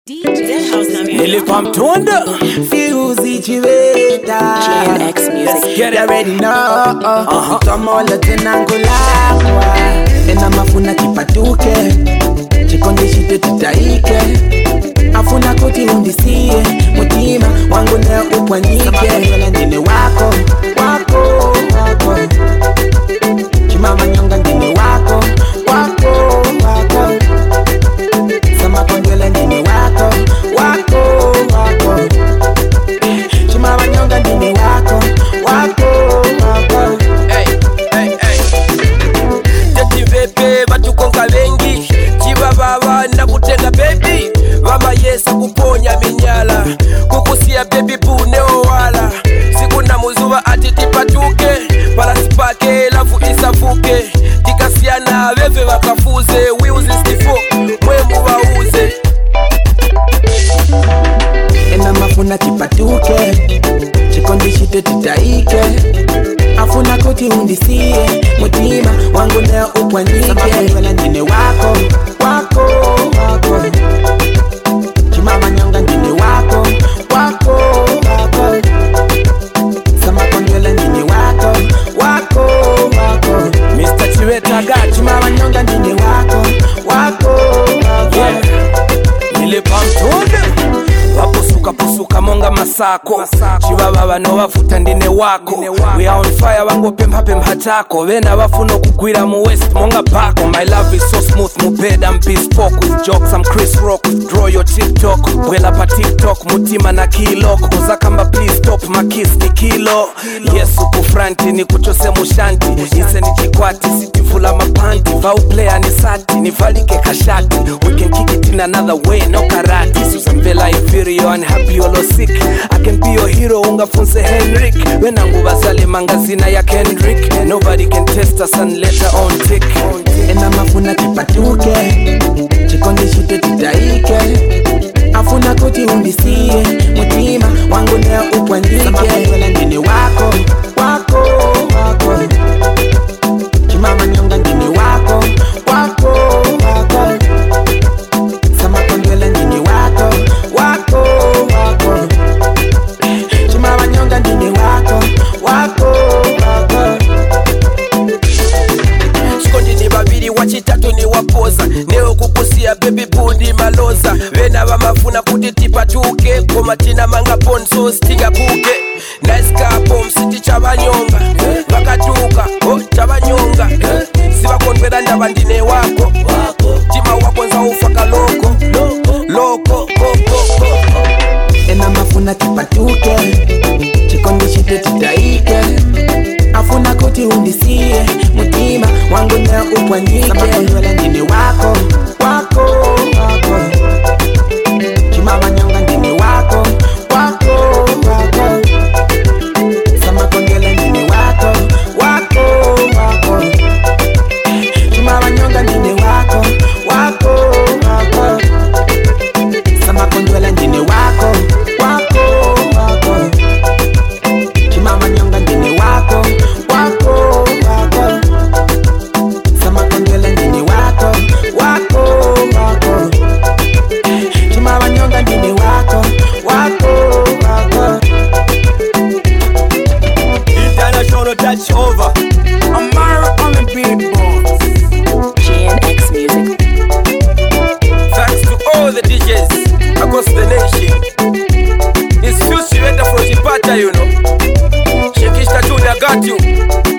Nilipam tunda Fuse Chiveta GNX Music. Get You it. already know Tomola tenangulakwa Ena mafuna kipatuke Chikonde shite tutaike Afuna kuti undisie Mutima wangu leo upwanike Wela ndine wako Wako, wako Chimama nyonga ndine wako Wako, wako Sama kondwele ndine wako Wako, wako Chimama nyonga ndine wako Wako, wako Teti bebe batukonga bengi Chiba baba nakutenga baby Mama yesa kuponya minyala Kukusia baby bune owala Siku na muzuba ati tipatuke Palasipake lafu isafuke Tikasiana bebe bakafuze Wiuzi stifo mwemu wauze Ena mafuna kipatuke Chikondi shite tutaike Afuna kuti undisie Mutima wangu leo upwanike Wela ndine wako Wako, wako Chimama nyonga ndine wako Wako, wako Sama kondwele ndine wako Wako, wako Mr. Chiveta gachi Chimama nyonga ndine wako Wako, wako Yeah. Nilipam tunda Wapusuka monga masako Chibaba bano bafuta ndine wako We are on fire wango pempa tako Bena bafuna kugwira mu west monga pako My love is so smooth mupeda mpispoke With jokes I'm Chris Rock Draw your TikTok Bwela pa TikTok mutima na kiloko Ozakamba please stop my kiss ni kilo Yes uku franti ni kuchose mushanti Ise ni chikwati sitifula mapanti Vau player ni sati ni valike kashati We can kick it in another way no karate Susambela inferior and happy olo sick I can be your hero ungafunse Henrik Wena nguba sale mangazina ya Kendrick Nobody can test us and later on tick Ena mafuna kipatuke Chikondi shite tutaike Afuna kuti undisie Mutima wangu leo upwanike Wela ndine wako Wako, wako Chimama nyonga ndine wako Wako, wako Sama kondwele ndine wako Wako, wako Chimama nyonga ndine wako Wako, wako Chikondi ni babiri wachitatu ni wapoza Neo kukusia baby bundi maloza Vena bamafuna kuti tipatuke Komatina manga ponso stinga buke Nice kapo msiti chabanyonga Bakatuka, chabanyonga Siba konwela ndaba ndine wako Tima wako nza ufaka loko Loko, koko Ena mafuna kipatuke Chikondi shite tutaike Afuna kuti undisie Mutima wangu leo upwanike Wela ndine wako Wako, wako Chimama nyonga ndine wako Wako, wako Sama kondwele ndine wako Wako, wako Chimama nyonga ndine wako Wako, wako Sama kondwele ndine wako Wako, wako Chimama nyonga ndine wako Wako, wako Sama kondwele ndine wako Wako, wako Chimama nyonga ndine wako Wako, wako International touch over Amara on the beatbox GNX Music. Thanks to all the DJs across the nation. It's Fuse Chiveta from Chipata, you know. Shekishta Junior got you.